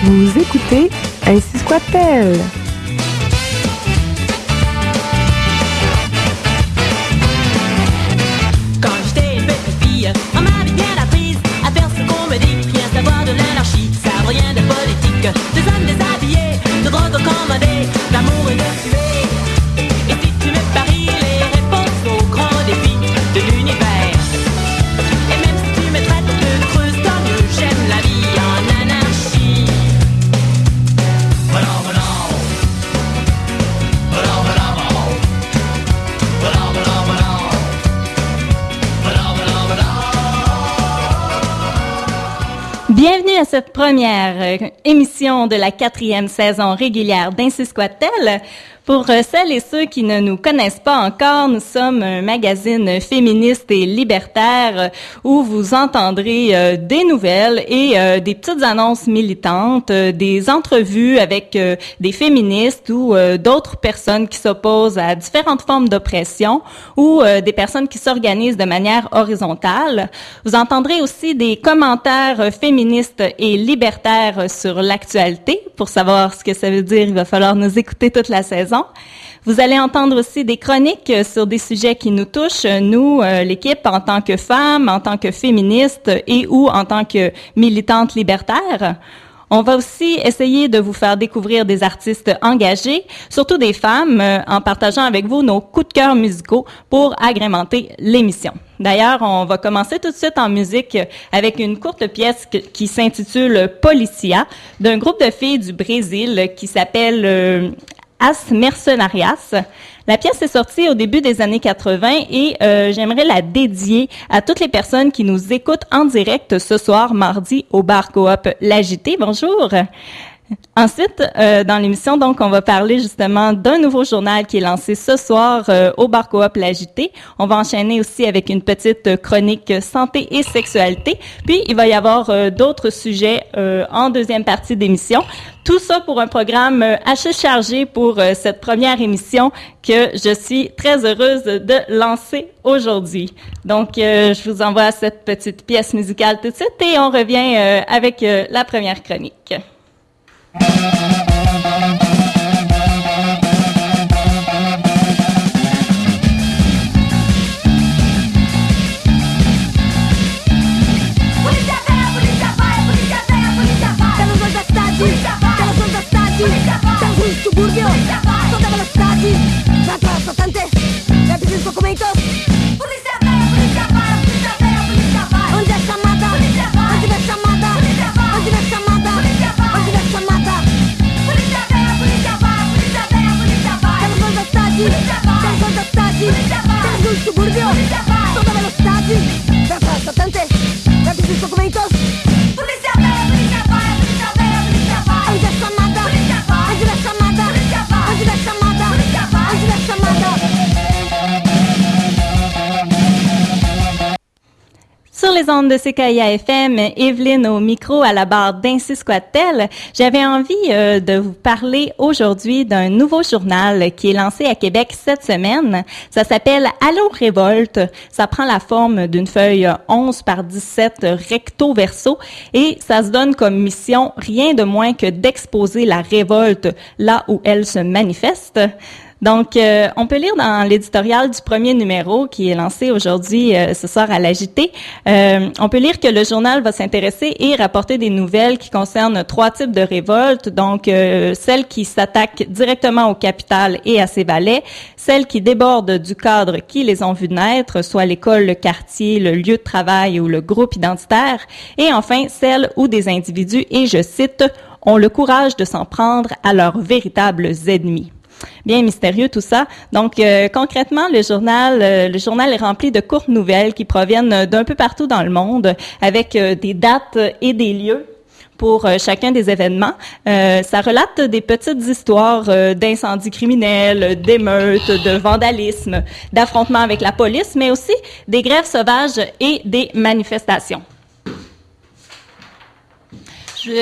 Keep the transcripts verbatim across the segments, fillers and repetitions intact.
Vous écoutez Ainsi soit-elle. Quand j'étais une petite fille, on m'avait bien apprise à faire ce qu'on me dit, rien savoir de l'anarchie, ça rien de politique, des hommes déshabillés, de drogue commandée, d'amour et de tuer. Et si tu me paries les réponses aux grands défis de l'univers, et même si tu me traites de creuse, tant mieux, j'aime la vie en anarchie. Voilà, voilà. Voilà, voilà, voilà. Voilà, voilà, voilà. Bienvenue à cette première euh, émission de la quatrième saison régulière d'Ainsi soit-elle. Pour euh, celles et ceux qui ne nous connaissent pas encore, nous sommes un magazine féministe et libertaire euh, où vous entendrez euh, des nouvelles et euh, des petites annonces militantes, euh, des entrevues avec euh, des féministes ou euh, d'autres personnes qui s'opposent à différentes formes d'oppression ou euh, des personnes qui s'organisent de manière horizontale. Vous entendrez aussi des commentaires euh, féministes et libertaires sur l'actualité. Pour savoir ce que ça veut dire, il va falloir nous écouter toute la saison. Vous allez entendre aussi des chroniques sur des sujets qui nous touchent, nous, euh, l'équipe, en tant que femmes, en tant que féministes et ou en tant que militantes libertaires. On va aussi essayer de vous faire découvrir des artistes engagés, surtout des femmes, euh, en partageant avec vous nos coups de cœur musicaux pour agrémenter l'émission. D'ailleurs, on va commencer tout de suite en musique avec une courte pièce que, qui s'intitule Policia, d'un groupe de filles du Brésil qui s'appelle euh, As Mercenarias. La pièce est sortie au début des années quatre-vingts et euh, j'aimerais la dédier à toutes les personnes qui nous écoutent en direct ce soir, mardi, au bar coop L'Agité. Bonjour! Ensuite, euh, dans l'émission, donc, on va parler justement d'un nouveau journal qui est lancé ce soir euh, au bar coop L'Agité. On va enchaîner aussi avec une petite chronique santé et sexualité. Puis, il va y avoir euh, d'autres sujets euh, en deuxième partie d'émission. Tout ça pour un programme euh, assez chargé pour euh, cette première émission que je suis très heureuse de lancer aujourd'hui. Donc, euh, je vous envoie cette petite pièce musicale tout de suite et on revient euh, avec euh, la première chronique. Subúrbio, toda velocidade, já troço bastante, já precisa documentos. Polícia velha, polícia vai, polícia velha, polícia vai. Onde é chamada? Polícia vai. Onde é chamada? Polícia vai. Onde é chamada? Polícia vai. Onde é chamada? Polícia velha, polícia vai, polícia velha, polícia vai. Temos dois da cidade, polícia vai. Temos dois da cidade, polícia vai. Temos um subúrbio, polícia vai. Toda velocidade, já troço bastante, já precisa documentos. Polícia velha, polícia vai, polícia velha, polícia vai. Onde é chamada? Polícia vai. Onde é chamada? Onde é chamada? Onde é chamada? Sur les ondes de C K I A F M, Evelyne au micro à la barre d'Ainsi soit-elle. J'avais envie euh, de vous parler aujourd'hui d'un nouveau journal qui est lancé à Québec cette semaine. Ça s'appelle Allô Révolte. Ça prend la forme d'une feuille onze par dix-sept recto verso et ça se donne comme mission rien de moins que d'exposer la révolte là où elle se manifeste. Donc, euh, on peut lire dans l'éditorial du premier numéro qui est lancé aujourd'hui, euh, ce soir à l'A J T, euh, on peut lire que le journal va s'intéresser et rapporter des nouvelles qui concernent trois types de révoltes, donc euh, celles qui s'attaquent directement au capital et à ses valets, celles qui débordent du cadre qui les ont vues naître, soit l'école, le quartier, le lieu de travail ou le groupe identitaire, et enfin celles où des individus, et je cite, ont le courage de s'en prendre à leurs véritables ennemis. Bien mystérieux tout ça. Donc euh, concrètement, le journal, euh, le journal est rempli de courtes nouvelles qui proviennent d'un peu partout dans le monde, avec euh, des dates et des lieux pour euh, chacun des événements. Euh, ça relate des petites histoires euh, d'incendies criminels, d'émeutes, de vandalisme, d'affrontements avec la police, mais aussi des grèves sauvages et des manifestations. Je,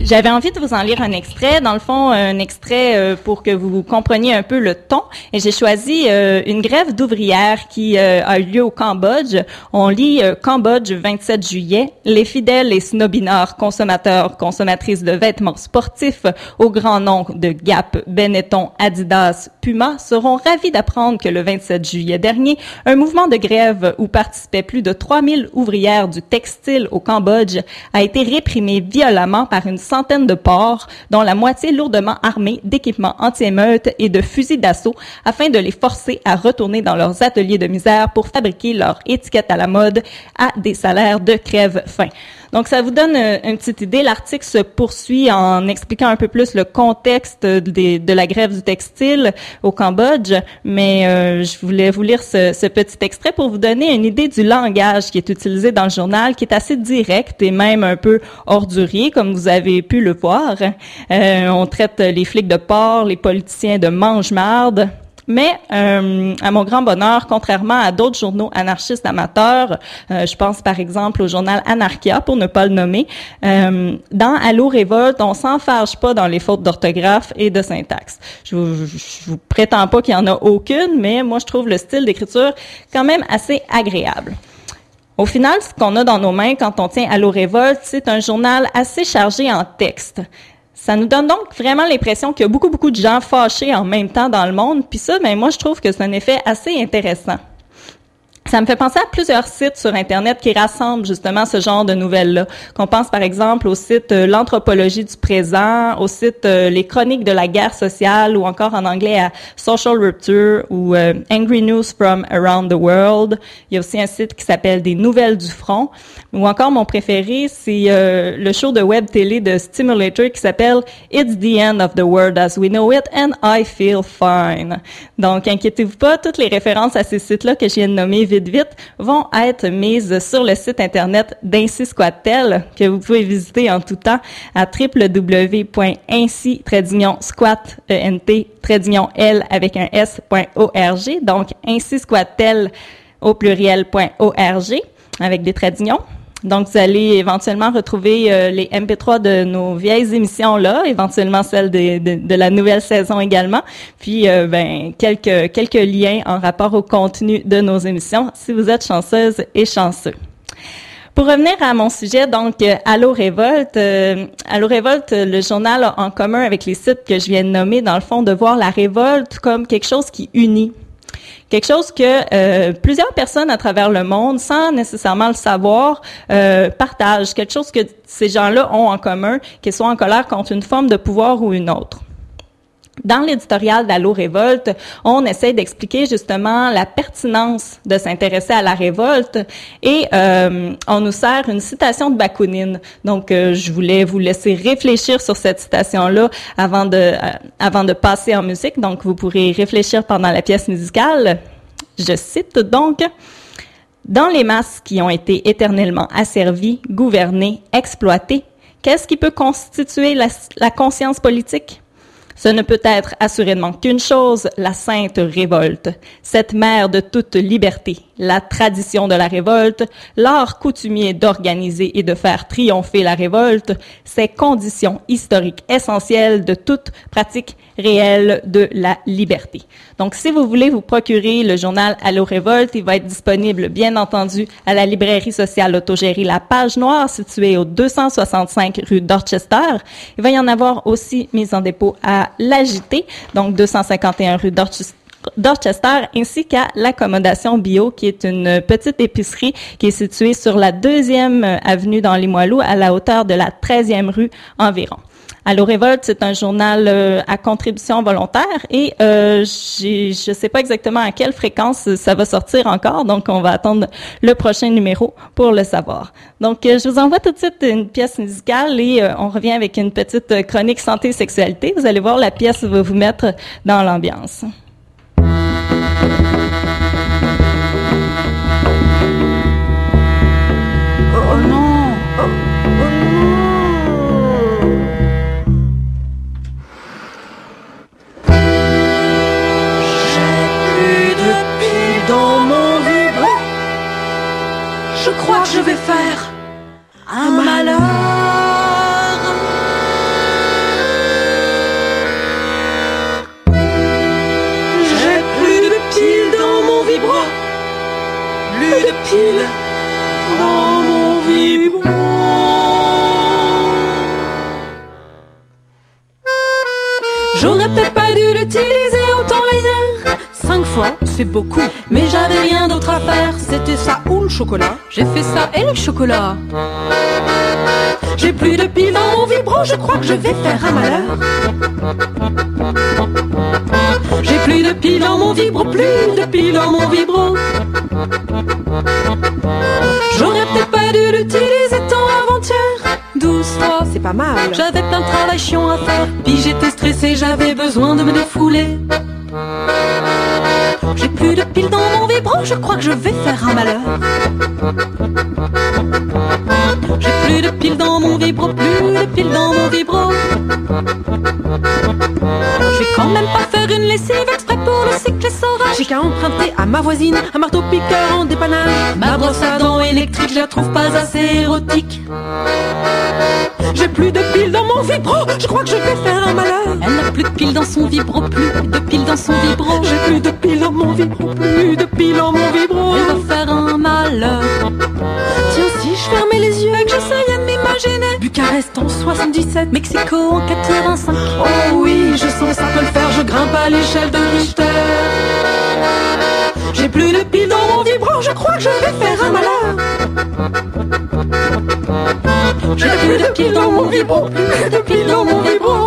J'avais envie de vous en lire un extrait, dans le fond, un extrait euh, pour que vous compreniez un peu le ton. Et j'ai choisi euh, une grève d'ouvrières qui euh, a eu lieu au Cambodge. On lit euh, Cambodge, vingt-sept juillet. Les fidèles et snobinards consommateurs, consommatrices de vêtements sportifs au grand nom de Gap, Benetton, Adidas, Puma seront ravis d'apprendre que le vingt-sept juillet dernier, un mouvement de grève où participaient plus de trois mille ouvrières du textile au Cambodge a été réprimé violemment par une centaine de porcs, dont la moitié lourdement armés d'équipements anti-émeutes et de fusils d'assaut, afin de les forcer à retourner dans leurs ateliers de misère pour fabriquer leurs étiquettes à la mode à des salaires de crève-faim. Donc, ça vous donne euh, une petite idée. L'article se poursuit en expliquant un peu plus le contexte des, de la grève du textile au Cambodge, mais euh, je voulais vous lire ce, ce petit extrait pour vous donner une idée du langage qui est utilisé dans le journal, qui est assez direct et même un peu ordurier, comme vous avez pu le voir. Euh, on traite les flics de porcs, les politiciens de mange-marde. Mais, euh, à mon grand bonheur, contrairement à d'autres journaux anarchistes amateurs, euh, je pense par exemple au journal Anarchia, pour ne pas le nommer, euh, dans Allô Révolte, on s'enfarge pas dans les fautes d'orthographe et de syntaxe. Je vous, je vous prétends pas qu'il y en a aucune, mais moi je trouve le style d'écriture quand même assez agréable. Au final, ce qu'on a dans nos mains quand on tient Allô Révolte, c'est un journal assez chargé en texte. Ça nous donne donc vraiment l'impression qu'il y a beaucoup, beaucoup de gens fâchés en même temps dans le monde. Puis ça, ben moi, je trouve que c'est un effet assez intéressant. Ça me fait penser à plusieurs sites sur Internet qui rassemblent justement ce genre de nouvelles-là. Qu'on pense par exemple au site euh, L'Anthropologie du présent, au site euh, Les Chroniques de la guerre sociale, ou encore en anglais à Social Rupture ou euh, Angry News from Around the World. Il y a aussi un site qui s'appelle Des Nouvelles du Front. Ou encore mon préféré, c'est euh, le show de web télé de Stimulator qui s'appelle It's the End of the World as We Know It and I Feel Fine. Donc, inquiétez-vous pas, toutes les références à ces sites-là que je viens de nommer vite vite vont être mises sur le site internet d'Ainsi Squat-Tel, que vous pouvez visiter en tout temps à w w w point ainsi tiret squat l avec un s.org, donc ainsi squat-tel au pluriel .org avec des traits d'union. Donc, vous allez éventuellement retrouver euh, les M P trois de nos vieilles émissions-là, éventuellement celles de, de, de la nouvelle saison également, puis euh, ben quelques quelques liens en rapport au contenu de nos émissions, si vous êtes chanceuse et chanceux. Pour revenir à mon sujet, donc, euh, Allô Révolte, euh, Allô Révolte, le journal a en commun avec les sites que je viens de nommer, dans le fond, de voir la révolte comme quelque chose qui unit. Quelque chose que euh, plusieurs personnes à travers le monde, sans nécessairement le savoir, euh, partagent. Quelque chose que ces gens-là ont en commun, qu'ils soient en colère contre une forme de pouvoir ou une autre. Dans l'éditorial d'Allô Révolte, on essaie d'expliquer justement la pertinence de s'intéresser à la révolte et euh, on nous sert une citation de Bakounine. Donc, euh, je voulais vous laisser réfléchir sur cette citation-là avant de euh, avant de passer en musique. Donc, vous pourrez réfléchir pendant la pièce musicale. Je cite donc: « Dans les masses qui ont été éternellement asservies, gouvernées, exploitées, qu'est-ce qui peut constituer la, la conscience politique? Ce ne peut être assurément qu'une chose, la sainte révolte, cette mère de toute liberté, la tradition de la révolte, l'art coutumier d'organiser et de faire triompher la révolte, ces conditions historiques essentielles de toute pratique réelle de la liberté. » Donc, si vous voulez vous procurer le journal Allô Révolte, il va être disponible, bien entendu, à la librairie sociale autogérée La Page Noire, située au deux cent soixante-cinq rue Dorchester. Il va y en avoir aussi mis en dépôt à l'A J T, donc deux cent cinquante et un rue Dorchester. Dorchester, ainsi qu'à l'Accommodation Bio, qui est une petite épicerie qui est située sur la deuxième avenue dans Limoilou, à la hauteur de la treizième rue environ. Allô Révolte, c'est un journal euh, à contribution volontaire et euh, j'ai, je sais pas exactement à quelle fréquence ça va sortir encore, donc on va attendre le prochain numéro pour le savoir. Donc, euh, je vous envoie tout de suite une pièce musicale et euh, on revient avec une petite chronique santé et sexualité. Vous allez voir, la pièce va vous mettre dans l'ambiance. Oh non! Oh, oh non! J'ai plus de piles dans mon vibro. Je crois que je vais faire un malheur. J'aurais peut-être pas dû l'utiliser autant hier. Cinq fois, c'est beaucoup, mais j'avais rien d'autre à faire. C'était ça ou le chocolat. J'ai fait ça et le chocolat. J'ai plus de piles dans mon vibro, je crois que je vais faire un malheur. J'ai plus de piles dans mon vibro, plus de piles dans mon vibro. J'aurais peut-être pas dû l'utiliser tant avant-hier. Douze fois, C'est pas mal. j'avais plein de travail chiant à faire. Puis j'étais stressée, j'avais besoin de me défouler. J'ai plus de piles dans mon vibro, je crois que je vais faire un malheur. J'ai plus de piles dans mon vibro, plus de piles dans mon vibro. Je vais quand même pas faire une lessive exprès pour le cycle sauvage. J'ai qu'à emprunter à ma voisine un marteau piqueur en dépannage. Ma brosse à dents électrique, je la trouve pas assez érotique. J'ai plus de piles dans mon vibro, je crois que je vais faire un malheur. Elle n'a plus de piles dans son vibro, plus de piles dans son vibro. J'ai plus de piles dans mon vibro, plus de piles dans mon vibro. Elle va faire un malheur. Tiens, si je fermais les yeux Et que j'essayais de m'imaginer Bucarest en soixante-dix-sept, Mexico en quatre-vingt-cinq. oh oui, je sens que ça peut le faire, je grimpe à l'échelle de Richter. J'ai plus de piles dans mon vibro, je crois que je vais faire un malheur. J'ai plus de piles dans mon vibro, plus de piles dans mon vibro.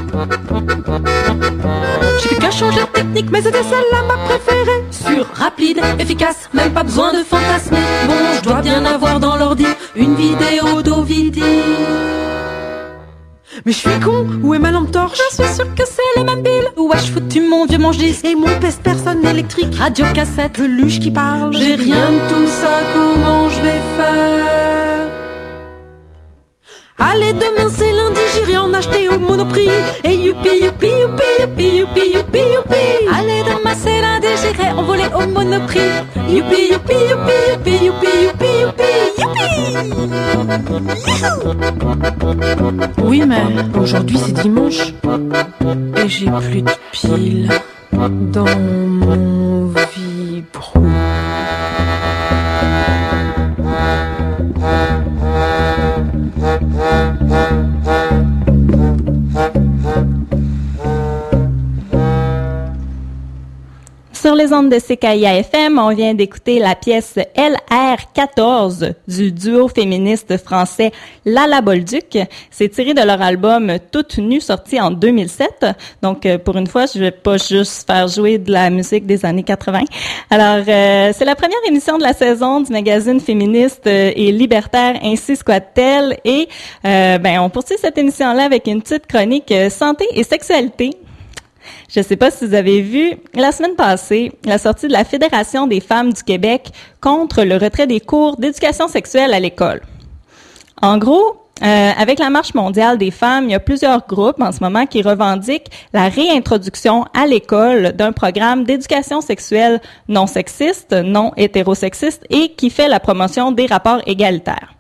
J'ai plus qu'à changer de technique, mais c'était celle-là ma préférée. Sûr, rapide, efficace, même pas besoin de fantasmer. Bon, je dois bien avoir dans l'ordi une vidéo d'Ovidie. Mais je suis con, où est ma lampe torche? Je suis sûr que c'est les mêmes piles. Où ai-je foutu mon vieux manche-disque Et mon pèse-personne électrique, radio cassette? peluche qui parle. J'ai rien de tout ça, comment je vais faire? Allez, demain c'est lundi, j'irai en acheter au Monoprix. Et youpi, youpi, youpi, youpi, youpi, youpi, youpi. Allez, demain c'est lundi, j'irai envoler au Monoprix. Youpi, youpi, youpi, youpi, youpi, youpi, youpi, youpi. Oui, mais aujourd'hui c'est dimanche. Et j'ai plus de piles dans mon vibro. Sur les ondes de C K I A F M, on vient d'écouter la pièce L R quatorze du duo féministe français Lala Bolduc. C'est tiré de leur album Toute nue, sorti en deux mille sept. Donc, euh, pour une fois, je vais pas juste faire jouer de la musique des années quatre-vingts. Alors, euh, c'est la première émission de la saison du magazine féministe euh, et libertaire Ainsi squat-t-elle. Et, euh, ben, on poursuit cette émission-là avec une petite chronique euh, santé et sexualité. Je ne sais pas si vous avez vu, la semaine passée, la sortie de la Fédération des femmes du Québec contre le retrait des cours d'éducation sexuelle à l'école. En gros, euh, avec la Marche mondiale des femmes, il y a plusieurs groupes en ce moment qui revendiquent la réintroduction à l'école d'un programme d'éducation sexuelle non sexiste, non hétérosexiste et qui fait la promotion des rapports égalitaires.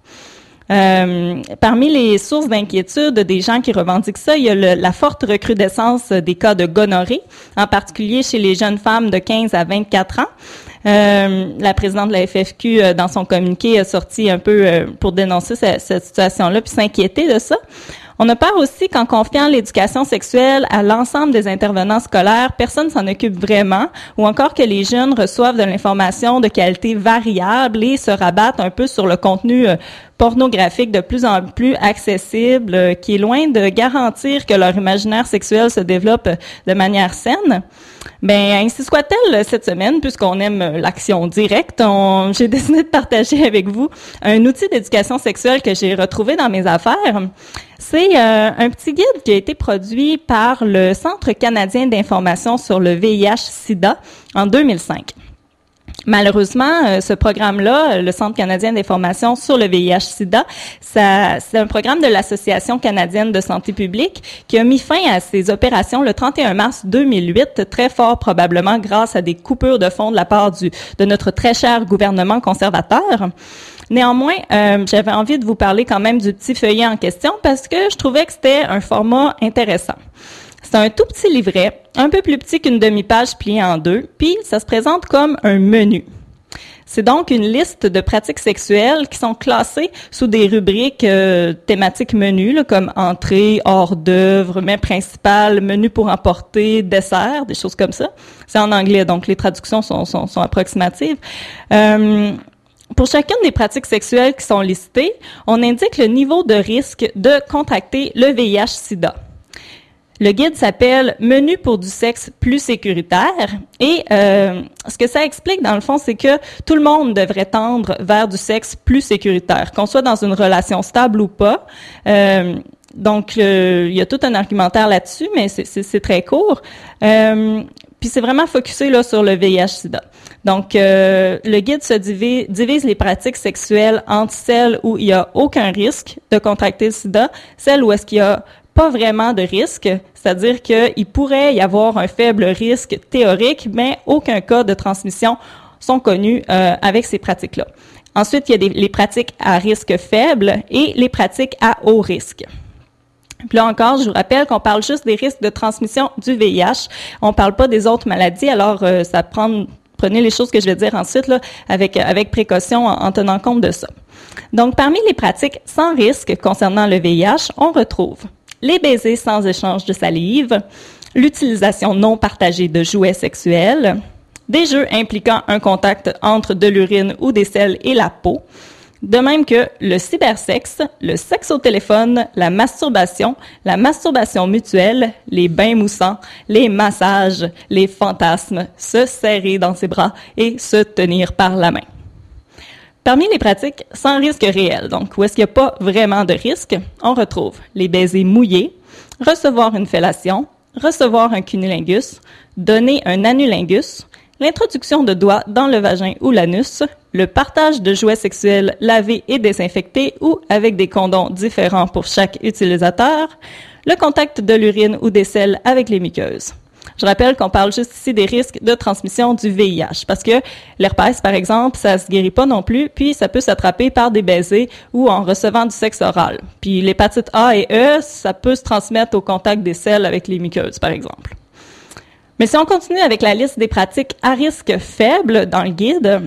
Euh, parmi les sources d'inquiétude des gens qui revendiquent ça, il y a le, la forte recrudescence des cas de gonorrhée, en particulier chez les jeunes femmes de quinze à vingt-quatre ans. Euh, la présidente de la F F Q, euh, dans son communiqué, a sorti un peu euh, pour dénoncer cette, cette situation-là puis s'inquiéter de ça. On a peur aussi qu'en confiant l'éducation sexuelle à l'ensemble des intervenants scolaires, personne s'en occupe vraiment, ou encore que les jeunes reçoivent de l'information de qualité variable et se rabattent un peu sur le contenu euh, pornographique de plus en plus accessible, euh, qui est loin de garantir que leur imaginaire sexuel se développe de manière saine. Ben, ainsi soit-elle cette semaine, puisqu'on aime l'action directe, on, j'ai décidé de partager avec vous un outil d'éducation sexuelle que j'ai retrouvé dans mes affaires. C'est euh, un petit guide qui a été produit par le Centre canadien d'information sur le V I H-Sida en deux mille cinq. Malheureusement, euh, ce programme-là, le Centre canadien d'information sur le V I H-Sida, ça, c'est un programme de l'Association canadienne de santé publique qui a mis fin à ses opérations le trente et un mars deux mille huit, très fort probablement grâce à des coupures de fonds de la part du de notre très cher gouvernement conservateur. Néanmoins, euh, j'avais envie de vous parler quand même du petit feuillet en question parce que je trouvais que c'était un format intéressant. C'est un tout petit livret, un peu plus petit qu'une demi-page pliée en deux, puis ça se présente comme un menu. C'est donc une liste de pratiques sexuelles qui sont classées sous des rubriques euh, thématiques menus, là, comme entrée, hors d'œuvre, mets principal, menu pour emporter, dessert, des choses comme ça. C'est en anglais, donc les traductions sont, sont, sont approximatives. Euh, pour chacune des pratiques sexuelles qui sont listées, on indique le niveau de risque de contracter le V I H sida. Le guide s'appelle « Menu pour du sexe plus sécuritaire » et euh, ce que ça explique, dans le fond, c'est que tout le monde devrait tendre vers du sexe plus sécuritaire, qu'on soit dans une relation stable ou pas. Euh, donc, euh, il y a tout un argumentaire là-dessus, mais c'est, c'est, c'est très court. Euh, puis c'est vraiment focusé là sur le V I H sida. Donc, euh, le guide se divise, divise les pratiques sexuelles entre celles où il y a aucun risque de contracter le sida, celles où est-ce qu'il y a pas vraiment de risque, c'est-à-dire qu'il pourrait y avoir un faible risque théorique, mais aucun cas de transmission sont connus euh, avec ces pratiques-là. Ensuite, il y a des, les pratiques à risque faible et les pratiques à haut risque. Puis là encore, je vous rappelle qu'on parle juste des risques de transmission du V I H. On parle pas des autres maladies, alors euh, ça prend, prenez les choses que je vais dire ensuite là, avec, avec précaution en, en tenant compte de ça. Donc, parmi les pratiques sans risque concernant le V I H, on retrouve les baisers sans échange de salive, l'utilisation non partagée de jouets sexuels, des jeux impliquant un contact entre de l'urine ou des selles et la peau, de même que le cybersexe, le sexe au téléphone, la masturbation, la masturbation mutuelle, les bains moussants, les massages, les fantasmes, se serrer dans ses bras et se tenir par la main. Parmi les pratiques sans risque réel, donc où est-ce qu'il n'y a pas vraiment de risque, on retrouve les baisers mouillés, recevoir une fellation, recevoir un cunnilingus, donner un anulingus, l'introduction de doigts dans le vagin ou l'anus, le partage de jouets sexuels lavés et désinfectés ou avec des condoms différents pour chaque utilisateur, le contact de l'urine ou des selles avec les muqueuses. Je rappelle qu'on parle juste ici des risques de transmission du V I H, parce que l'herpès, par exemple, ça se guérit pas non plus, puis ça peut s'attraper par des baisers ou en recevant du sexe oral. Puis l'hépatite A et E, ça peut se transmettre au contact des selles avec les muqueuses, par exemple. Mais si on continue avec la liste des pratiques à risque faible dans le guide,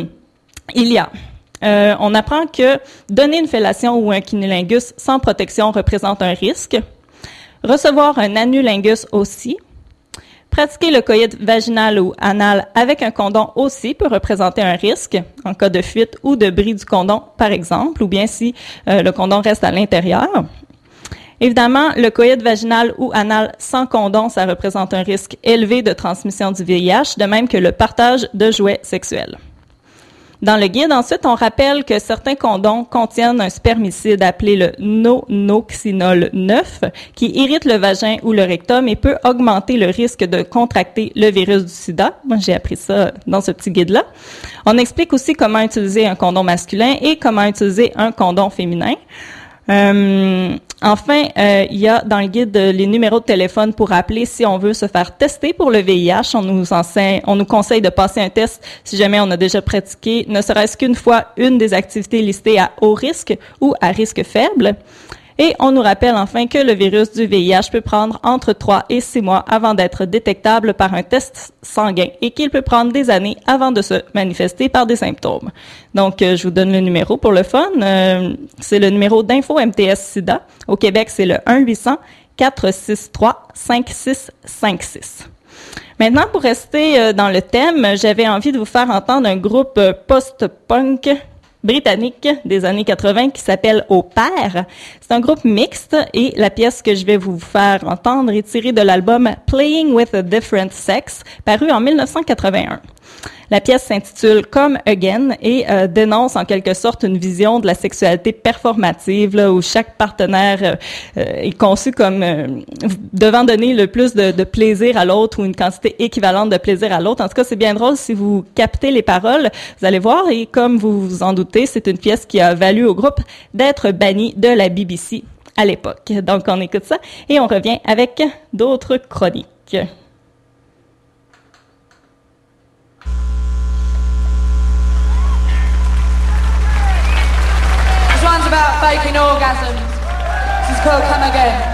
il y a... Euh, on apprend que donner une fellation ou un cunnilingus sans protection représente un risque. Recevoir un anulingus aussi. Pratiquer le coït vaginal ou anal avec un condom aussi peut représenter un risque en cas de fuite ou de bris du condom, par exemple, ou bien si euh, le condom reste à l'intérieur. Évidemment, le coït vaginal ou anal sans condom, ça représente un risque élevé de transmission du V I H, de même que le partage de jouets sexuels. Dans le guide, ensuite, on rappelle que certains condoms contiennent un spermicide appelé le nonoxynol neuf qui irrite le vagin ou le rectum et peut augmenter le risque de contracter le virus du sida. Moi, j'ai appris ça dans ce petit guide-là. On explique aussi comment utiliser un condom masculin et comment utiliser un condom féminin. Euh, enfin, euh, il y a dans le guide les numéros de téléphone pour appeler si on veut se faire tester pour le V I H. On nous enseigne, on nous conseille de passer un test si jamais on a déjà pratiqué, ne serait-ce qu'une fois, une des activités listées à haut risque ou à risque faible. Et on nous rappelle enfin que le virus du V I H peut prendre entre trois et six mois avant d'être détectable par un test sanguin et qu'il peut prendre des années avant de se manifester par des symptômes. Donc, euh, je vous donne le numéro pour le fun. Euh, c'est le numéro d'Info M T S SIDA. Au Québec, c'est le un huit cents quatre six trois cinq six cinq six. Maintenant, pour rester euh, dans le thème, j'avais envie de vous faire entendre un groupe euh, post-punk britannique des années quatre-vingts qui s'appelle Au Pair. C'est un groupe mixte et la pièce que je vais vous faire entendre est tirée de l'album Playing with a Different Sex, paru en dix-neuf cent quatre-vingt-un. La pièce s'intitule Come Again et euh, dénonce en quelque sorte une vision de la sexualité performative là, où chaque partenaire euh, euh, est conçu comme euh, devant donner le plus de, de plaisir à l'autre ou une quantité équivalente de plaisir à l'autre. En tout cas, c'est bien drôle si vous captez les paroles, vous allez voir et comme vous vous en doutez, c'est une pièce qui a valu au groupe d'être banni de la B B C à l'époque. Donc, on écoute ça et on revient avec d'autres chroniques. This one's about faking orgasms. This is called Come Again.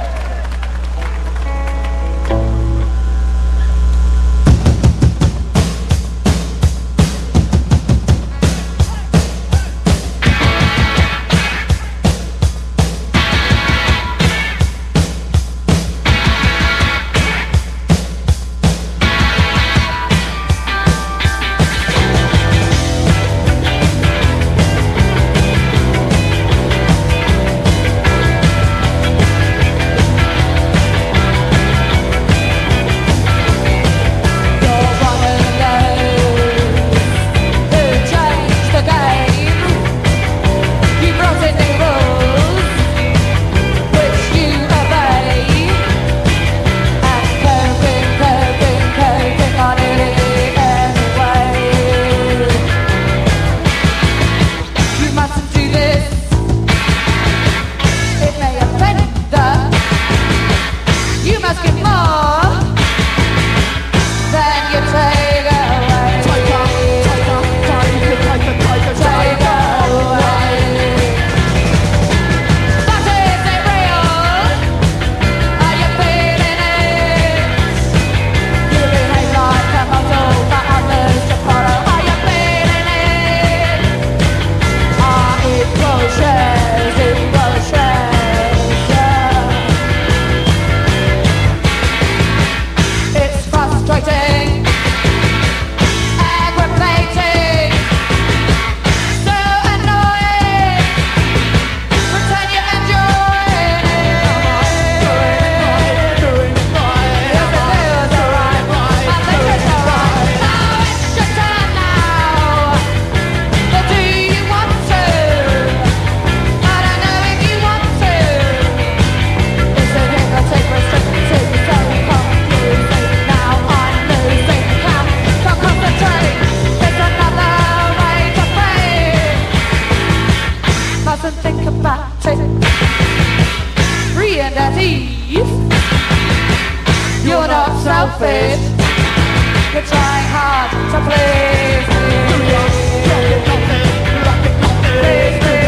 naive. You're not selfish. You're trying hard to please me. Please me.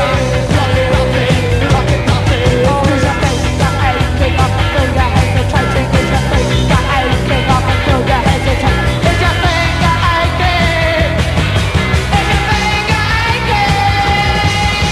Oh, is your finger aching off a finger hesitating? Is your finger aching off a finger hesitating? Is your finger aching? Is your finger aching?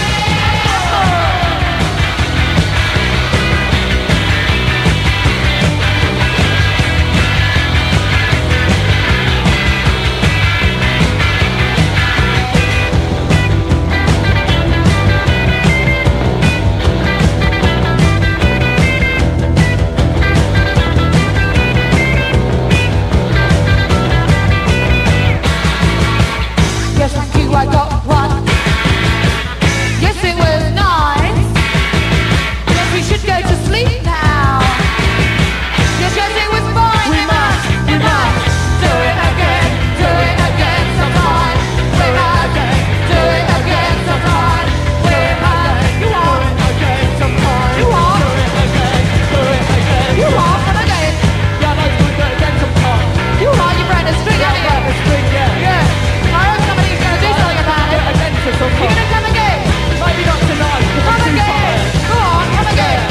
Yes, it's you, I got one. Yes, it was nice. Yes, we should go to sleep now. Yes, yes, it was fine. We must, we must do it again, do it again sometime. We must do it again sometime. We must do it again sometime. You are, do it again, do it again. You are, and again. Yeah, let's do it again sometime. You are, you ran a string, haven't you? Yeah, a string, yeah. Yeah. I hope somebody's gonna do something about it. Again for some time. You're gonna come again? Maybe not tonight. Come again. Go on, come again.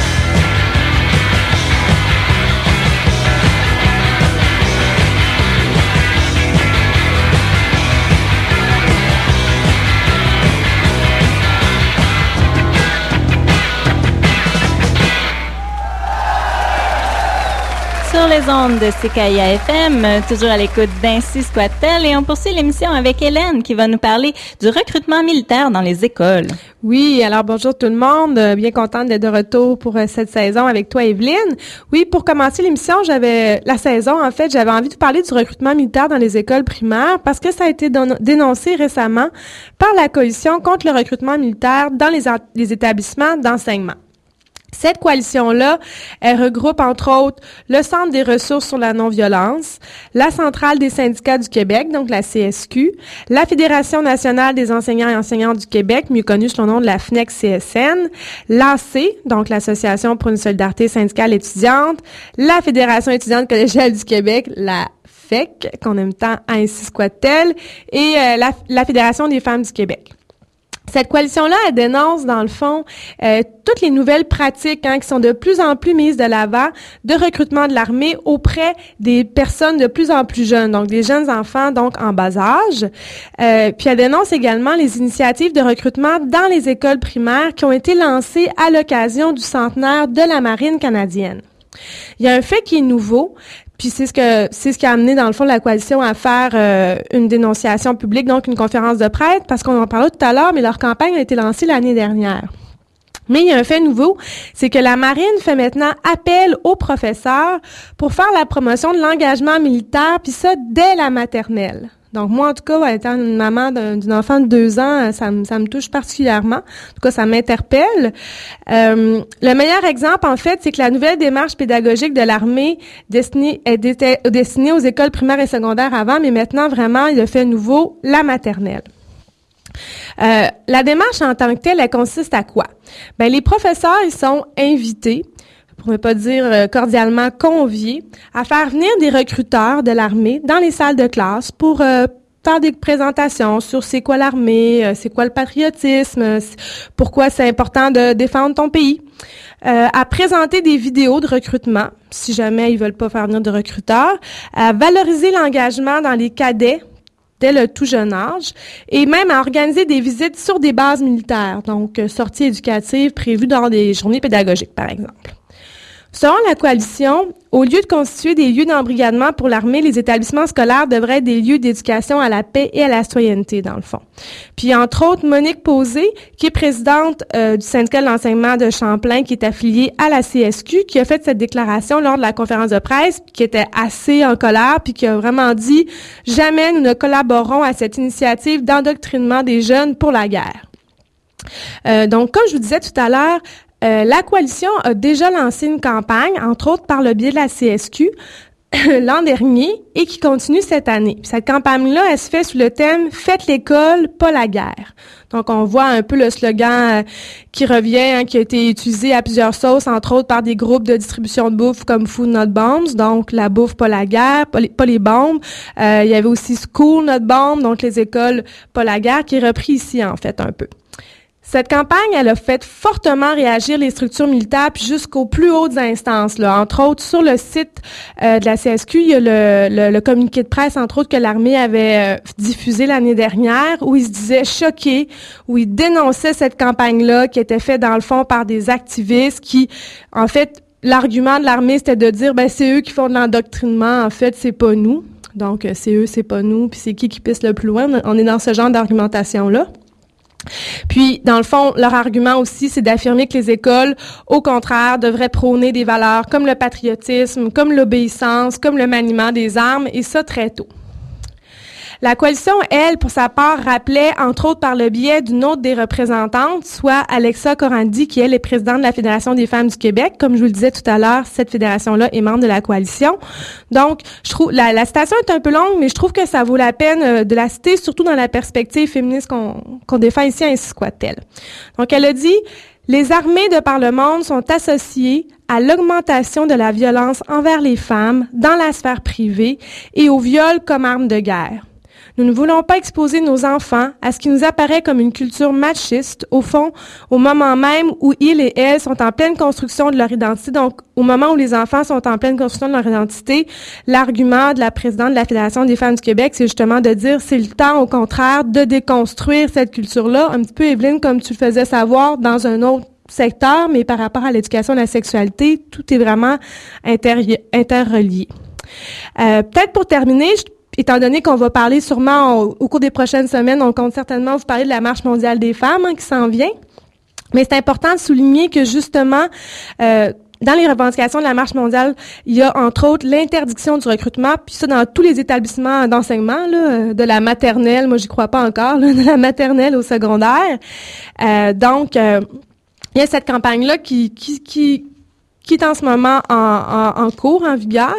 Sur les ondes de C K I A F M, toujours à l'écoute d'Ainsi Soit-elle, et on poursuit l'émission avec Hélène qui va nous parler du recrutement militaire dans les écoles. Oui, alors bonjour tout le monde, euh, bien contente d'être de retour pour euh, cette saison avec toi Evelyne. Oui, pour commencer l'émission, j'avais la saison en fait, j'avais envie de parler du recrutement militaire dans les écoles primaires parce que ça a été don- dénoncé récemment par la coalition contre le recrutement militaire dans les, en- les établissements d'enseignement. Cette coalition-là, elle regroupe entre autres le Centre des ressources sur la non-violence, la Centrale des syndicats du Québec, donc la C S Q, la Fédération nationale des enseignants et enseignantes du Québec, mieux connue sous le nom de la F N E C C S N, l'A C, donc l'Association pour une solidarité syndicale étudiante, la Fédération étudiante collégiale du Québec, la F E C, qu'on aime tant Ainsi Soit-elle, et euh, la, la Fédération des femmes du Québec. Cette coalition-là, elle dénonce, dans le fond, euh, toutes les nouvelles pratiques hein, qui sont de plus en plus mises de l'avant de recrutement de l'armée auprès des personnes de plus en plus jeunes, donc des jeunes enfants, donc en bas âge. Euh, puis elle dénonce également les initiatives de recrutement dans les écoles primaires qui ont été lancées à l'occasion du centenaire de la Marine canadienne. Il y a un fait qui est nouveau, puis c'est ce que c'est ce qui a amené dans le fond la coalition à faire euh, une dénonciation publique, donc une conférence de presse, parce qu'on en parlait tout à l'heure, mais leur campagne a été lancée l'année dernière. Mais il y a un fait nouveau, c'est que la Marine fait maintenant appel aux professeurs pour faire la promotion de l'engagement militaire, puis ça dès la maternelle. Donc moi, en tout cas, étant une maman d'un, d'une enfant de deux ans, ça me, ça me touche particulièrement. En tout cas, ça m'interpelle. Euh, le meilleur exemple, en fait, c'est que la nouvelle démarche pédagogique de l'armée destinée, est dé- destinée aux écoles primaires et secondaires avant, mais maintenant, vraiment, il a fait nouveau la maternelle. Euh, la démarche en tant que telle, elle consiste à quoi? Ben, les professeurs, ils sont invités, pour ne pas dire euh, cordialement conviés, à faire venir des recruteurs de l'armée dans les salles de classe pour euh, faire des présentations sur c'est quoi l'armée, euh, c'est quoi le patriotisme, euh, pourquoi c'est important de défendre ton pays, euh, à présenter des vidéos de recrutement, si jamais ils veulent pas faire venir de recruteurs, à valoriser l'engagement dans les cadets dès le tout jeune âge, et même à organiser des visites sur des bases militaires, donc euh, sorties éducatives prévues dans des journées pédagogiques, par exemple. Selon la coalition, au lieu de constituer des lieux d'embrigadement pour l'armée, les établissements scolaires devraient être des lieux d'éducation à la paix et à la citoyenneté, dans le fond. Puis, entre autres, Monique Posé, qui est présidente euh, du syndicat de l'enseignement de Champlain, qui est affiliée à la C S Q, qui a fait cette déclaration lors de la conférence de presse, qui était assez en colère, puis qui a vraiment dit « Jamais nous ne collaborons à cette initiative d'endoctrinement des jeunes pour la guerre ». Euh, donc, comme je vous disais tout à l'heure, Euh, la coalition a déjà lancé une campagne, entre autres par le biais de la C S Q, l'an dernier, et qui continue cette année. Cette campagne-là, elle se fait sous le thème « Faites l'école, pas la guerre ». Donc, on voit un peu le slogan euh, qui revient, hein, qui a été utilisé à plusieurs sauces, entre autres par des groupes de distribution de bouffe comme Food Not Bombs, donc la bouffe, pas la guerre, pas les, pas les bombes. Euh, il y avait aussi School Not Bombs, donc les écoles, pas la guerre, qui est repris ici, en fait, un peu. Cette campagne, elle a fait fortement réagir les structures militaires puis jusqu'aux plus hautes instances. Là. Entre autres, sur le site euh, de la C S Q, il y a le, le, le communiqué de presse, entre autres, que l'armée avait euh, diffusé l'année dernière, où il se disait choqué, où il dénonçait cette campagne-là qui était faite, dans le fond, par des activistes qui, en fait, l'argument de l'armée, c'était de dire, ben c'est eux qui font de l'endoctrinement, en fait, c'est pas nous. Donc, c'est eux, c'est pas nous, puis c'est qui qui pisse le plus loin. On est dans ce genre d'argumentation-là. Puis, dans le fond, leur argument aussi, c'est d'affirmer que les écoles, au contraire, devraient prôner des valeurs comme le patriotisme, comme l'obéissance, comme le maniement des armes, et ça très tôt. La coalition, elle, pour sa part, rappelait, entre autres par le biais d'une autre des représentantes, soit Alexa Corandi, qui elle est présidente de la Fédération des femmes du Québec. Comme je vous le disais tout à l'heure, cette fédération-là est membre de la coalition. Donc, je trouve la, la citation est un peu longue, mais je trouve que ça vaut la peine euh, de la citer, surtout dans la perspective féministe qu'on, qu'on défend ici à Insisquotel. Donc, elle a dit « Les armées de par le monde sont associées à l'augmentation de la violence envers les femmes dans la sphère privée et au viol comme arme de guerre. Nous ne voulons pas exposer nos enfants à ce qui nous apparaît comme une culture machiste, au fond, au moment même où ils et elles sont en pleine construction de leur identité. Donc, au moment où les enfants sont en pleine construction de leur identité, l'argument de la présidente de la Fédération des femmes du Québec, c'est justement de dire c'est le temps, au contraire, de déconstruire cette culture-là. Un petit peu, Evelyne, comme tu le faisais savoir, dans un autre secteur, mais par rapport à l'éducation de la sexualité, tout est vraiment inter- interrelié. Euh, peut-être pour terminer, je Étant donné qu'on va parler sûrement au, au cours des prochaines semaines, on compte certainement vous parler de la Marche mondiale des femmes hein, qui s'en vient. Mais c'est important de souligner que justement, euh, dans les revendications de la Marche mondiale, il y a entre autres l'interdiction du recrutement, puis ça dans tous les établissements d'enseignement, là, de la maternelle, moi j'y crois pas encore, là, de la maternelle au secondaire. Euh, donc, euh, il y a cette campagne-là qui qui qui qui est en ce moment en, en, en cours, en vigueur.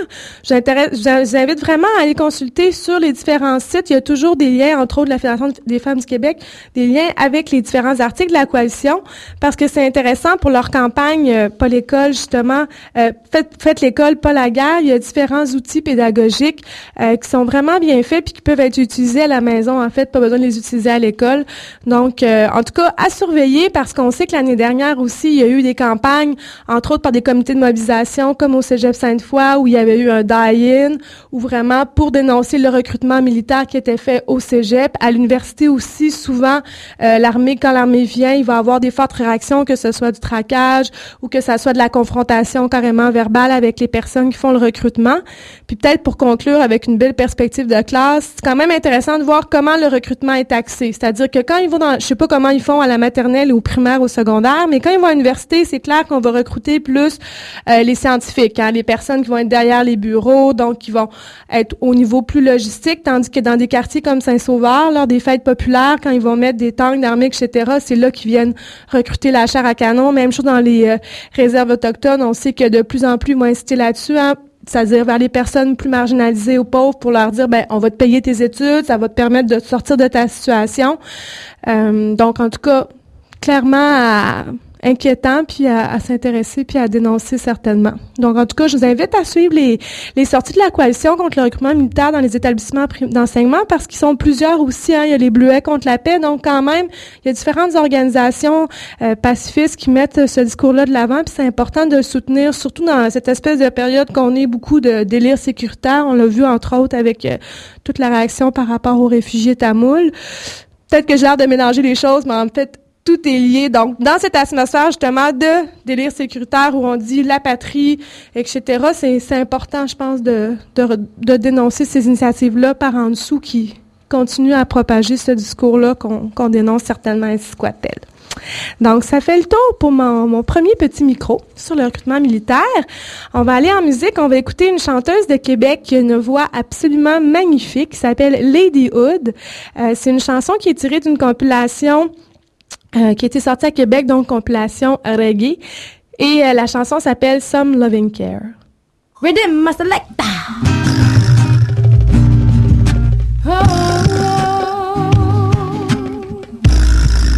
J'invite vraiment à aller consulter sur les différents sites. Il y a toujours des liens, entre autres de la Fédération des femmes du Québec, des liens avec les différents articles de la coalition, parce que c'est intéressant pour leur campagne euh, Pas l'école, justement. Euh, faites, faites l'école, pas la guerre. Il y a différents outils pédagogiques euh, qui sont vraiment bien faits puis qui peuvent être utilisés à la maison, en fait, pas besoin de les utiliser à l'école. Donc, euh, en tout cas, à surveiller, parce qu'on sait que l'année dernière aussi, il y a eu des campagnes, entre autres par des comités de mobilisation, comme au Cégep Sainte-Foy, où il y avait eu un die-in, où vraiment, pour dénoncer le recrutement militaire qui était fait au Cégep. À l'université aussi, souvent, euh, l'armée, quand l'armée vient, il va avoir des fortes réactions, que ce soit du traquage ou que ça soit de la confrontation carrément verbale avec les personnes qui font le recrutement. Puis peut-être pour conclure avec une belle perspective de classe, c'est quand même intéressant de voir comment le recrutement est axé. C'est-à-dire que quand ils vont dans, je sais pas comment ils font à la maternelle ou au primaire ou au secondaire, mais quand ils vont à l'université, c'est clair qu'on va recruter plus Euh, les scientifiques, hein, les personnes qui vont être derrière les bureaux, donc qui vont être au niveau plus logistique, tandis que dans des quartiers comme Saint-Sauveur, lors des fêtes populaires, quand ils vont mettre des tanks d'armée, et cetera, c'est là qu'ils viennent recruter la chair à canon. Même chose dans les euh, réserves autochtones, on sait que de plus en plus, ils vont inciter là-dessus, hein, c'est-à-dire vers les personnes plus marginalisées ou pauvres, pour leur dire, ben, on va te payer tes études, ça va te permettre de te sortir de ta situation. Euh, donc, en tout cas, clairement, à inquiétant, puis à, à s'intéresser, puis à dénoncer certainement. Donc, en tout cas, je vous invite à suivre les, les sorties de la coalition contre le recrutement militaire dans les établissements d'enseignement, parce qu'ils sont plusieurs aussi. Hein. Il y a les Bleuets contre la paix, donc quand même, il y a différentes organisations euh, pacifistes qui mettent ce discours-là de l'avant, puis c'est important de le soutenir, surtout dans cette espèce de période qu'on ait beaucoup de délire sécuritaire. On l'a vu, entre autres, avec euh, toute la réaction par rapport aux réfugiés tamouls. Peut-être que j'ai l'air de mélanger les choses, mais en fait, tout est lié. Donc, dans cette atmosphère, justement, de délire sécuritaire où on dit la patrie, et cetera, c'est, c'est important, je pense, de, de, de dénoncer ces initiatives-là par en dessous qui continuent à propager ce discours-là qu'on, qu'on dénonce certainement à Insisquotel. Donc, ça fait le tour pour mon, mon premier petit micro sur le recrutement militaire. On va aller en musique. On va écouter une chanteuse de Québec qui a une voix absolument magnifique, qui s'appelle Lady Hood. Euh, c'est une chanson qui est tirée d'une compilation Euh, qui a été sortie à Québec, donc compilation reggae. Et euh, la chanson s'appelle Some Loving Care. Rhythm Selecta. Oh, oh.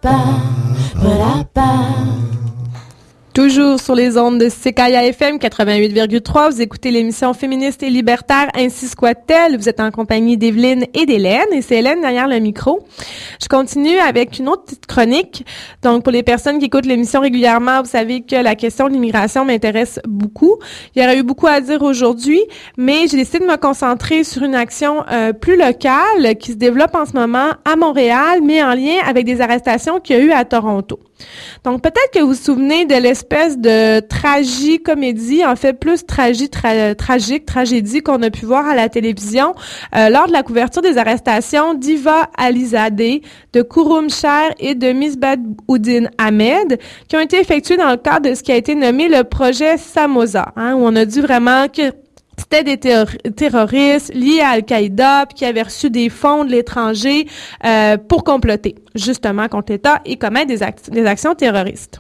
Toujours sur les ondes de C K I A F M quatre-vingt-huit virgule trois, vous écoutez l'émission féministe et libertaire Ainsi soit-elle. Vous êtes en compagnie d'Evelyne et d'Hélène, et c'est Hélène derrière le micro. Je continue avec une autre petite chronique. Donc, pour les personnes qui écoutent l'émission régulièrement, vous savez que la question de l'immigration m'intéresse beaucoup. Il y aurait eu beaucoup à dire aujourd'hui, mais j'ai décidé de me concentrer sur une action euh, plus locale qui se développe en ce moment à Montréal, mais en lien avec des arrestations qu'il y a eu à Toronto. Donc, peut-être que vous vous souvenez de l'espèce de tragicomédie, en fait, plus tragi, tra- tragique, tragédie qu'on a pu voir à la télévision euh, lors de la couverture des arrestations d'Hiva Alizadeh, de Khurrum Sher et de Misbah-Uddin Ahmed, qui ont été effectuées dans le cadre de ce qui a été nommé le projet Samoza, hein, où on a dit vraiment que c'était des terro- terroristes liés à Al-Qaïda puis qui avaient reçu des fonds de l'étranger euh, pour comploter, justement, contre l'État et commettre des, act- des actions terroristes.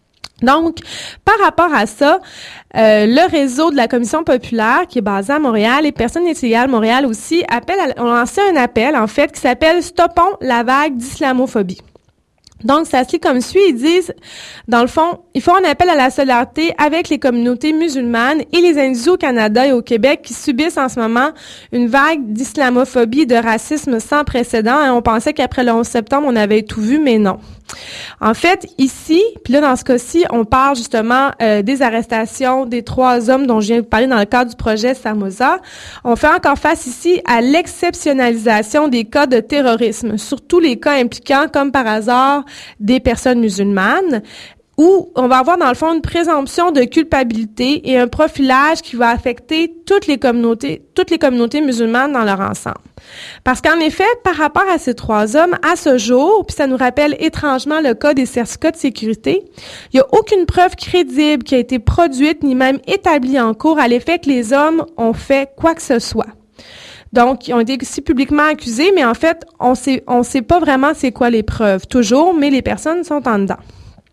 Donc, par rapport à ça, euh, le réseau de la Commission populaire, qui est basé à Montréal, et Personnes illégales Montréal aussi, appelle à, ont lancé un appel, en fait, qui s'appelle « Stoppons la vague d'islamophobie ». Donc, ça se lit comme suit. Ils disent, dans le fond, il faut un appel à la solidarité avec les communautés musulmanes et les individus au Canada et au Québec qui subissent en ce moment une vague d'islamophobie et de racisme sans précédent. Et on pensait qu'après le onze septembre, on avait tout vu, mais non. En fait, ici, puis là, dans ce cas-ci, on parle justement euh, des arrestations des trois hommes dont je viens de parler dans le cadre du projet Samoza. On fait encore face ici à l'exceptionnalisation des cas de terrorisme, surtout les cas impliquant, comme par hasard, des personnes musulmanes, où on va avoir dans le fond une présomption de culpabilité et un profilage qui va affecter toutes les communautés, toutes les communautés musulmanes dans leur ensemble. Parce qu'en effet, par rapport à ces trois hommes, à ce jour, puis ça nous rappelle étrangement le cas des certificats de sécurité, il n'y a aucune preuve crédible qui a été produite ni même établie en cours à l'effet que les hommes ont fait quoi que ce soit. Donc, ils ont été aussi publiquement accusés, mais en fait, on sait, on sait pas vraiment c'est quoi les preuves, toujours, mais les personnes sont en dedans.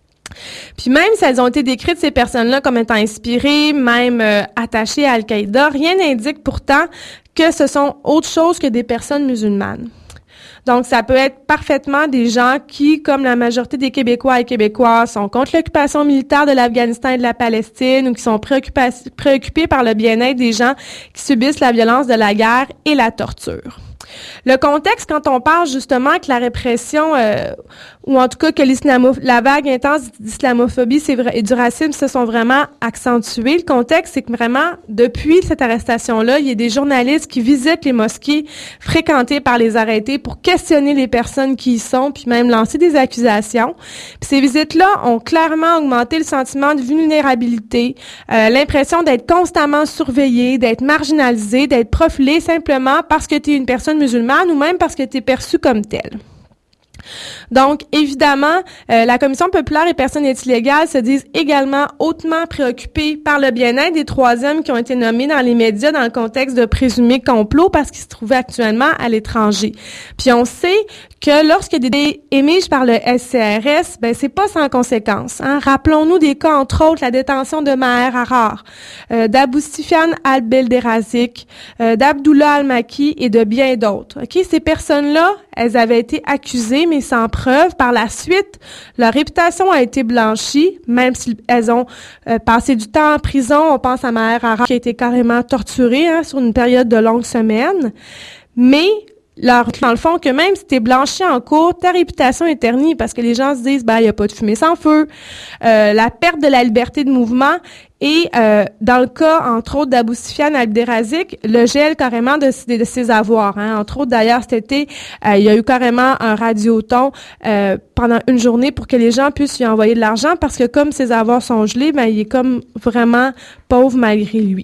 Puis même si elles ont été décrites, ces personnes-là, comme étant inspirées, même euh, attachées à Al-Qaïda, rien n'indique pourtant que ce sont autre chose que des personnes musulmanes. Donc, ça peut être parfaitement des gens qui, comme la majorité des Québécois et Québécoises, sont contre l'occupation militaire de l'Afghanistan et de la Palestine ou qui sont préoccupés, préoccupés par le bien-être des gens qui subissent la violence de la guerre et la torture. Le contexte, quand on parle justement que la répression, euh, ou en tout cas que l'islamo- la vague intense d'islamophobie c'est vrai, et du racisme se sont vraiment accentués, le contexte, c'est que vraiment, depuis cette arrestation-là, il y a des journalistes qui visitent les mosquées fréquentées par les arrêtés pour questionner les personnes qui y sont, puis même lancer des accusations. Puis ces visites-là ont clairement augmenté le sentiment de vulnérabilité, euh, l'impression d'être constamment surveillé, d'être marginalisé, d'être profilé simplement parce que tu es une personne musulmane ou même parce que tu es perçu comme telle. Donc, évidemment, euh, la Commission populaire et personnes illégales se disent également hautement préoccupées par le bien-être des trois hommes qui ont été nommés dans les médias dans le contexte de présumé complot parce qu'ils se trouvaient actuellement à l'étranger. Puis on sait que lorsqu'il y a des émises par le S C R S, ben c'est pas sans conséquence. Hein? Rappelons-nous des cas, entre autres, la détention de Maher Arar, euh, d'Abou Sufyan al-Belderazik, euh, d'Abdullah al-Maki et de bien d'autres. Ok, ces personnes-là, elles avaient été accusées, mais sans preuve. Par la suite, leur réputation a été blanchie, même si elles ont euh, passé du temps en prison. On pense à Maher Arar qui a été carrément torturée hein, sur une période de longues semaines. Mais leur, dans le fond, que même si t'es blanchi en cours, ta réputation est ternie parce que les gens se disent, ben, il n'y a pas de fumée sans feu. Euh, la perte de la liberté de mouvement et, euh, dans le cas, entre autres, d'Abou Sufyan al-Belderazik, le gel carrément de, de, de ses avoirs. Hein. Entre autres, d'ailleurs, cet été, euh, il y a eu carrément un radioton euh, pendant une journée pour que les gens puissent lui envoyer de l'argent parce que comme ses avoirs sont gelés, ben, il est comme vraiment pauvre malgré lui.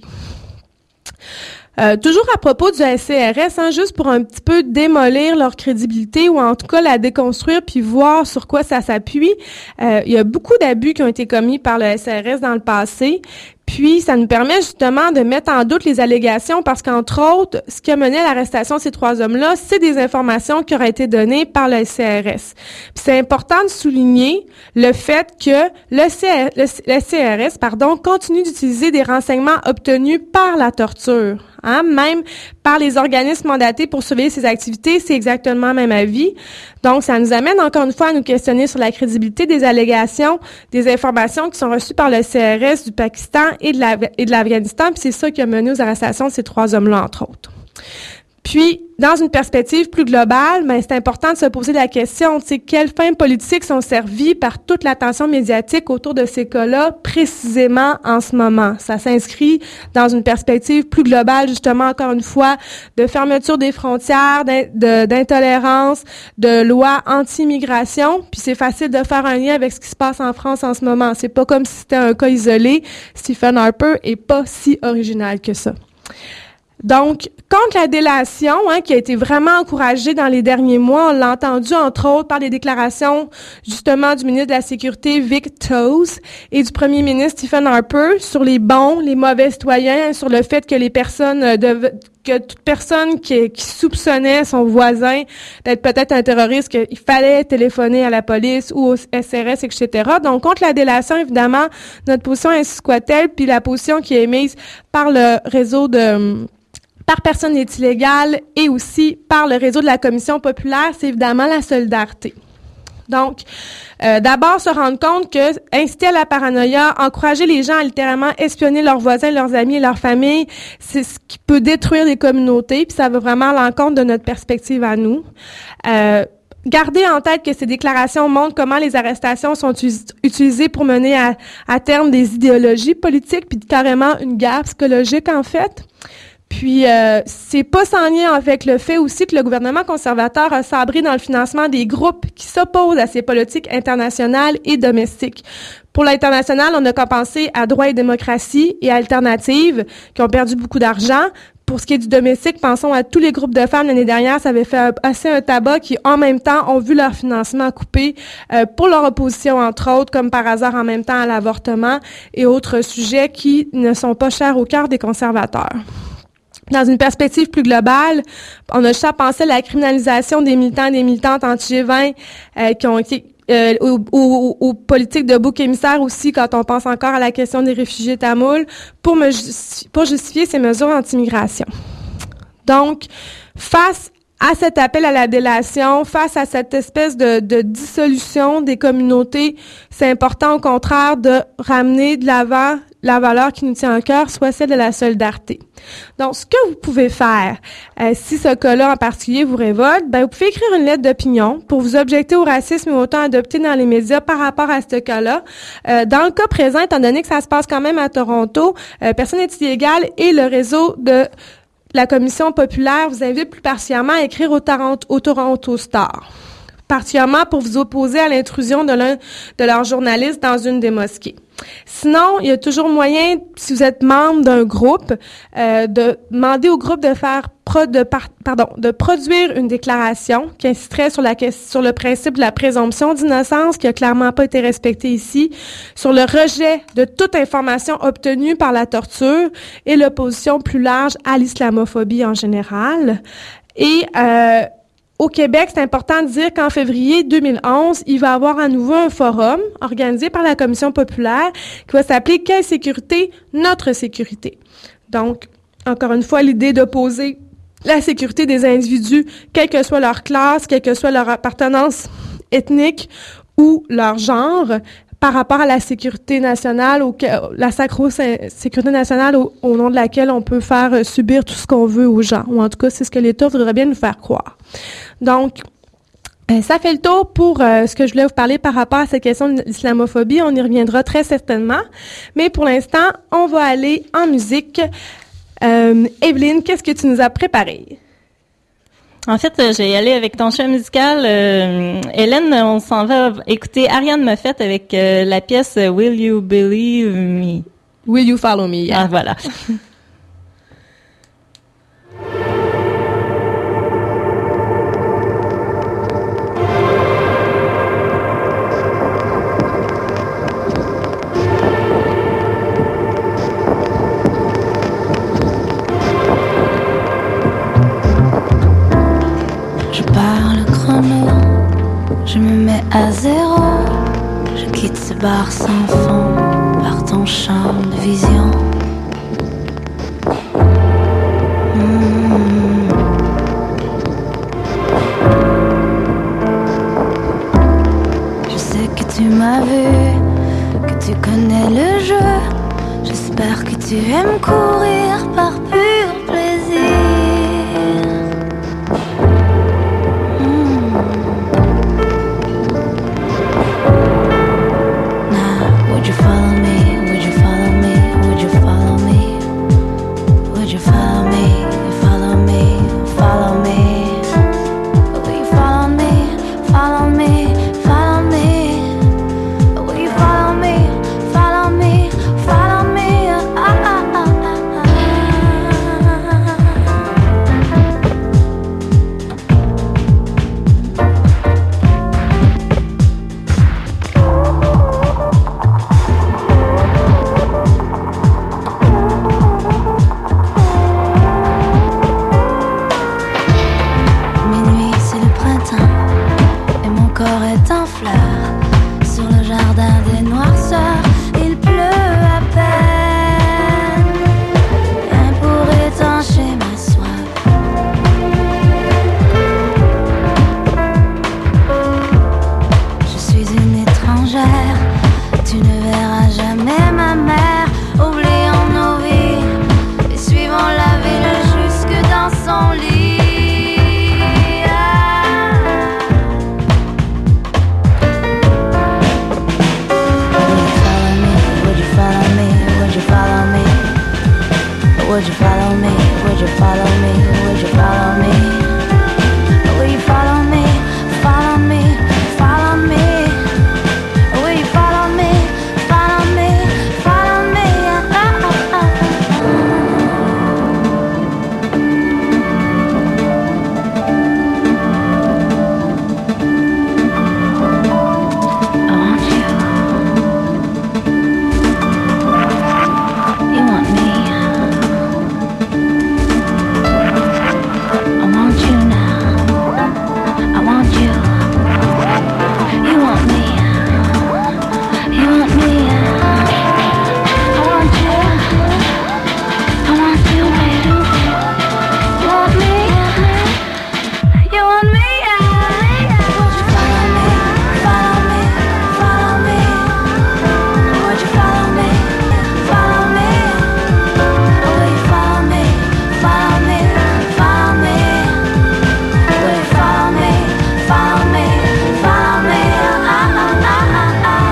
Euh, toujours à propos du S C R S, hein, juste pour un petit peu démolir leur crédibilité ou en tout cas la déconstruire puis voir sur quoi ça s'appuie, euh, il y a beaucoup d'abus qui ont été commis par le S C R S dans le passé. Puis, ça nous permet justement de mettre en doute les allégations parce qu'entre autres, ce qui a mené à l'arrestation de ces trois hommes-là, c'est des informations qui auraient été données par le C R S. Puis, c'est important de souligner le fait que le, C R, le, le C R S, pardon, continue d'utiliser des renseignements obtenus par la torture. Hein, même par les organismes mandatés pour surveiller ces activités, c'est exactement le même avis. Donc, ça nous amène encore une fois à nous questionner sur la crédibilité des allégations, des informations qui sont reçues par le C R S du Pakistan et de, la, et de l'Afghanistan, puis c'est ça qui a mené aux arrestations de ces trois hommes-là, entre autres. Puis, dans une perspective plus globale, ben, c'est important de se poser la question, tu sais, quelles fins politiques sont servies par toute l'attention médiatique autour de ces cas-là, précisément en ce moment. Ça s'inscrit dans une perspective plus globale, justement, encore une fois, de fermeture des frontières, de, d'intolérance, de lois anti-immigration. Puis c'est facile de faire un lien avec ce qui se passe en France en ce moment. C'est pas comme si c'était un cas isolé. Stephen Harper est pas si original que ça. Donc, contre la délation, hein, qui a été vraiment encouragée dans les derniers mois, on l'a entendu entre autres par les déclarations justement du ministre de la Sécurité Vic Toes et du premier ministre Stephen Harper sur les bons, les mauvais citoyens, hein, sur le fait que les personnes euh, dev- que toute personne qui, qui soupçonnait son voisin d'être peut-être un terroriste, qu'il fallait téléphoner à la police ou au S R S, et cetera. Donc, contre la délation, évidemment, notre position ainsi soit-elle, puis la position qui est émise par le réseau de par personne est illégale et aussi par le réseau de la Commission populaire, c'est évidemment la solidarité. Donc, euh, d'abord, se rendre compte que inciter à la paranoïa, encourager les gens à littéralement espionner leurs voisins, leurs amis et leurs familles, c'est ce qui peut détruire les communautés, puis ça va vraiment à l'encontre de notre perspective à nous. Euh, Gardez en tête que ces déclarations montrent comment les arrestations sont utis- utilisées pour mener à, à terme des idéologies politiques, puis carrément une guerre psychologique, en fait. Puis, euh, c'est pas sans lien avec le fait aussi que le gouvernement conservateur a sabré dans le financement des groupes qui s'opposent à ces politiques internationales et domestiques. Pour l'international, on a compensé à Droit et démocratie et Alternatives, qui ont perdu beaucoup d'argent. Pour ce qui est du domestique, pensons à tous les groupes de femmes l'année dernière, ça avait fait assez un tabac qui, en même temps, ont vu leur financement coupé euh, pour leur opposition, entre autres, comme par hasard en même temps à l'avortement et autres sujets qui ne sont pas chers au cœur des conservateurs. Dans une perspective plus globale, on a juste à penser à la criminalisation des militants et des militantes anti-G vingt euh, qui ont été euh, aux, aux, aux politiques de bouc émissaire aussi, quand on pense encore à la question des réfugiés tamouls, pour, me justifier, pour justifier ces mesures anti-immigration. Donc, face à cet appel à la délation, face à cette espèce de, de dissolution des communautés, c'est important au contraire de ramener de l'avant la valeur qui nous tient à cœur, soit celle de la solidarité. Donc, ce que vous pouvez faire, euh, si ce cas-là en particulier vous révolte, ben vous pouvez écrire une lettre d'opinion pour vous objecter au racisme et au ton adopté dans les médias par rapport à ce cas-là. Euh, dans le cas présent, étant donné que ça se passe quand même à Toronto, euh, Personne n'est illégale et le réseau de la Commission populaire vous invite plus particulièrement à écrire au Toronto, au Toronto Star, particulièrement pour vous opposer à l'intrusion de l'un de leurs journalistes dans une des mosquées. Sinon, il y a toujours moyen, si vous êtes membre d'un groupe, euh, de demander au groupe de faire pro, de par, pardon, de produire une déclaration qui insisterait sur la sur le principe de la présomption d'innocence qui a clairement pas été respecté ici, sur le rejet de toute information obtenue par la torture et l'opposition plus large à l'islamophobie en général. Et euh, au Québec, c'est important de dire qu'en février deux mille onze, il va y avoir à nouveau un forum organisé par la Commission populaire qui va s'appeler « Quelle sécurité? Notre sécurité ». Donc, encore une fois, l'idée d'opposer la sécurité des individus, quelle que soit leur classe, quelle que soit leur appartenance ethnique ou leur genre, par rapport à la sécurité nationale, au, la sacro-sécurité nationale au, au nom de laquelle on peut faire subir tout ce qu'on veut aux gens. Ou en tout cas, c'est ce que l'État voudrait bien nous faire croire. Donc, euh, ça fait le tour pour euh, ce que je voulais vous parler par rapport à cette question de l'islamophobie. On y reviendra très certainement. Mais pour l'instant, on va aller en musique. Euh, Evelyne, qu'est-ce que tu nous as préparé? En fait, euh, j'ai allé avec ton choix musical. Euh, Hélène, on s'en va écouter Ariane Moffett avec euh, la pièce « Will You Believe Me ». « Will You Follow Me ». Ah, voilà. À zéro, je quitte ce bar sans fond par ton champ de vision. Mmh. Je sais que tu m'as vu, que tu connais le jeu. J'espère que tu aimes courir par pur plaisir. Would you follow me? Would you follow me? Would you follow me? Would you follow me? Follow me? Follow me? Will you follow me? Follow me? Follow me? Will you follow me? Follow me? Follow me? Ah, ah, ah, ah, ah. Minuit, c'est le printemps et mon corps est en fleurs. Sur le jardin des noirceurs, il pleut à peine. Rien pour étancher ma soif. Je suis une étrangère, tu ne verras jamais ma mère. Oublions nos vies et suivons la ville jusque dans son lit. Would you follow me? Would you follow me? Would you follow me? Would you follow me? Would you follow me? Will you follow me? Follow me? Follow me? Will you follow me? Follow me? Follow me? Ah, ah, ah, ah. I want you. You want me. I want you now. I want you. You want me. You want me. I want you. I want you, baby. You want me. You want me. Would you follow me? Follow me. Follow me. Would you follow me? Follow me. Will you follow me? Follow me. Follow me. Will you follow me? Follow me. Follow me. Ah, ah, ah, ah, ah.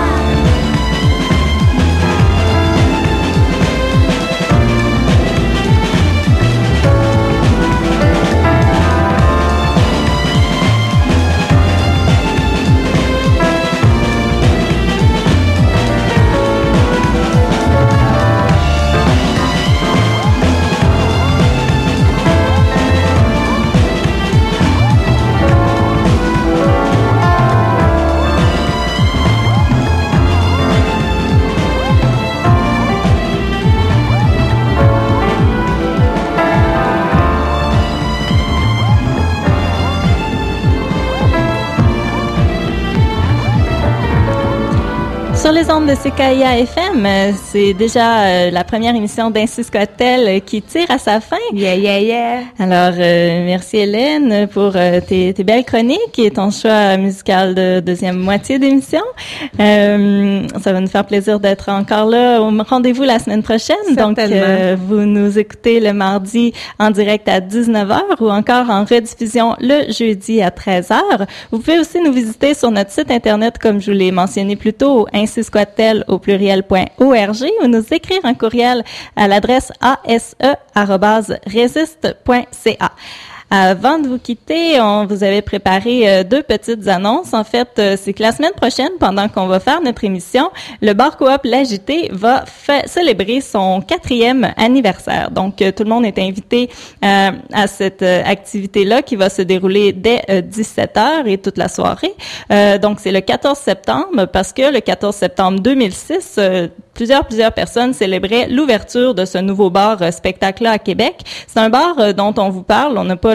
Sur les ondes de C K I A F M, euh, c'est déjà euh, la première émission d'Ainsi Squattel euh, qui tire à sa fin. Yeah, yeah, yeah. Alors, euh, merci Hélène pour euh, tes, tes belles chroniques et ton choix musical de deuxième moitié d'émission. Euh, ça va nous faire plaisir d'être encore là. Au rendez-vous la semaine prochaine. Donc, euh, vous nous écoutez le mardi en direct à dix-neuf heures ou encore en rediffusion le jeudi à treize heures. Vous pouvez aussi nous visiter sur notre site internet, comme je vous l'ai mentionné plus tôt, Ainsi Squattel au pluriel point org, ou nous écrire un courriel à l'adresse a s e arobase resist point c a. Avant de vous quitter, on vous avait préparé euh, deux petites annonces. En fait, euh, c'est que la semaine prochaine, pendant qu'on va faire notre émission, le bar coop L'Agité va fa- célébrer son quatrième anniversaire. Donc, euh, tout le monde est invité euh, à cette euh, activité-là qui va se dérouler dès euh, dix-sept heures et toute la soirée. Euh, donc, c'est le quatorze septembre parce que le quatorze septembre deux mille six, euh, plusieurs, plusieurs personnes célébraient l'ouverture de ce nouveau bar euh, spectacle-là à Québec. C'est un bar euh, dont on vous parle. On n'a pas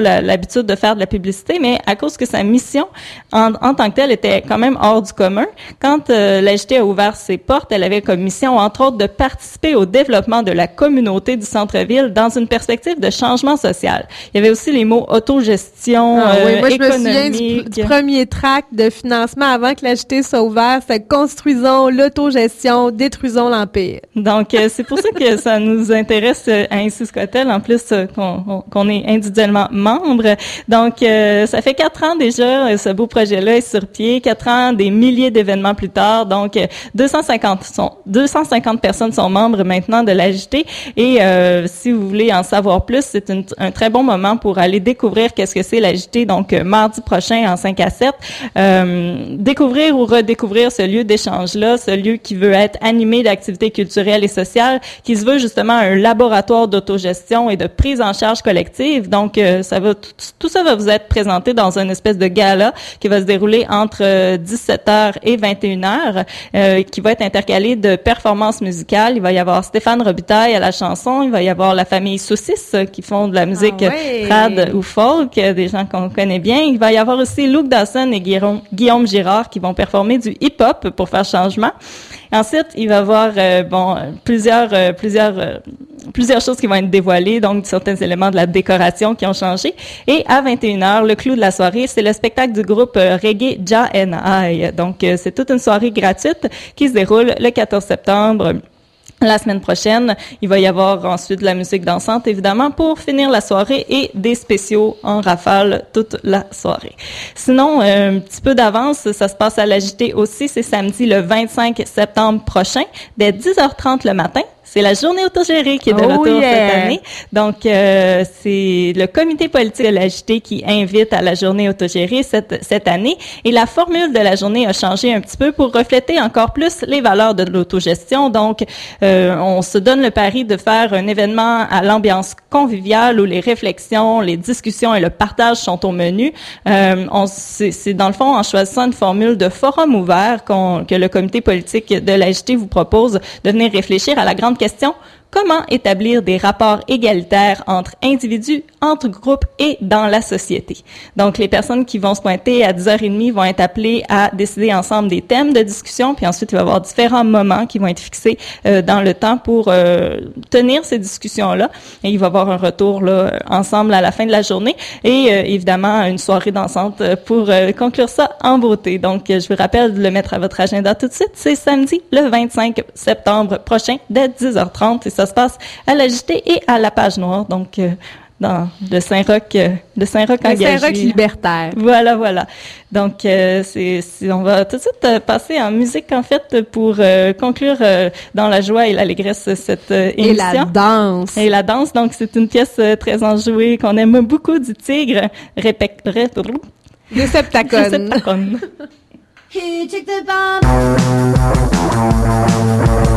la, l'habitude de faire de la publicité, mais à cause que sa mission en, en tant que telle était quand même hors du commun, quand euh, l'A J T a ouvert ses portes, elle avait comme mission, entre autres, de participer au développement de la communauté du centre-ville dans une perspective de changement social. Il y avait aussi les mots autogestion, ah, euh, oui, moi, je me économique. souviens du, du premier tract de financement avant que l'A J T soit ouvert, c'est « Construisons l'autogestion, détruisons l'Empire ». Donc, euh, c'est pour ça que ça nous intéresse euh, à Insisquotel, en plus euh, qu'on, qu'on est individuellement membre. Donc, euh, ça fait quatre ans déjà, euh, ce beau projet-là est sur pied, quatre ans, des milliers d'événements plus tard. Donc, euh, deux cent cinquante sont, deux cent cinquante personnes sont membres maintenant de l'A J T. Et euh, si vous voulez en savoir plus, c'est une, un très bon moment pour aller découvrir qu'est-ce que c'est l'A J T. Donc, euh, mardi prochain en cinq à sept, euh, découvrir ou redécouvrir ce lieu d'échange-là, ce lieu qui veut être animé d'activités culturelles et sociales, qui se veut justement un laboratoire d'autogestion et de prise en charge collective. Donc, euh, ça va tout, tout ça va vous être présenté dans une espèce de gala qui va se dérouler entre euh, dix-sept heures et vingt et une heures, euh, qui va être intercalé de performances musicales. Il va y avoir Stéphane Robitaille à la chanson, il va y avoir la famille Saucisse euh, qui font de la musique ah ouais. trad ou folk, euh, des gens qu'on connaît bien. Il va y avoir aussi Luke Dawson et Guillaume, Guillaume Girard qui vont performer du hip-hop pour faire changement. Ensuite, il va y avoir euh, bon plusieurs euh, plusieurs euh, plusieurs choses qui vont être dévoilées, donc certains éléments de la décoration qui ont changé. Et à vingt et une heures, le clou de la soirée, c'est le spectacle du groupe euh, Reggae Ja and I. Donc, euh, c'est toute une soirée gratuite qui se déroule le quatorze septembre. La semaine prochaine, il va y avoir ensuite de la musique dansante, évidemment, pour finir la soirée et des spéciaux en rafale toute la soirée. Sinon, euh, un petit peu d'avance, ça se passe à l'A J T aussi, c'est samedi le vingt-cinq septembre prochain, dès dix heures trente le matin. C'est la journée autogérée qui est de oh retour yeah. cette année. Donc, euh, c'est le comité politique de l'A J T qui invite à la journée autogérée cette, cette année. Et la formule de la journée a changé un petit peu pour refléter encore plus les valeurs de l'autogestion. Donc, euh, on se donne le pari de faire un événement à l'ambiance conviviale où les réflexions, les discussions et le partage sont au menu. Euh, on, c'est, c'est dans le fond en choisissant une formule de forum ouvert qu'on, que le comité politique de l'A J T vous propose de venir réfléchir à la grande question: comment établir des rapports égalitaires entre individus, entre groupes et dans la société? Donc, les personnes qui vont se pointer à dix heures trente vont être appelées à décider ensemble des thèmes de discussion, puis ensuite, il va y avoir différents moments qui vont être fixés euh, dans le temps pour euh, tenir ces discussions-là. Et il va y avoir un retour là ensemble à la fin de la journée et euh, évidemment une soirée dansante pour euh, conclure ça en beauté. Donc, je vous rappelle de le mettre à votre agenda tout de suite. C'est samedi le vingt-cinq septembre prochain dès dix heures trente. Et ça se passe à l'A J T et à la Page Noire, donc euh, dans le Saint-Roch, euh, le Saint-Roch engagé. Le Saint-Roch libertaire. Voilà, voilà. Donc, euh, c'est, c'est, on va tout de suite euh, passer en musique, en fait, pour euh, conclure euh, dans la joie et l'allégresse cette euh, émission. Et la danse. Et la danse. Donc, c'est une pièce euh, très enjouée qu'on aime beaucoup du Tigre. Répète, répète. Le Septacon. Septacon. He took the bomb.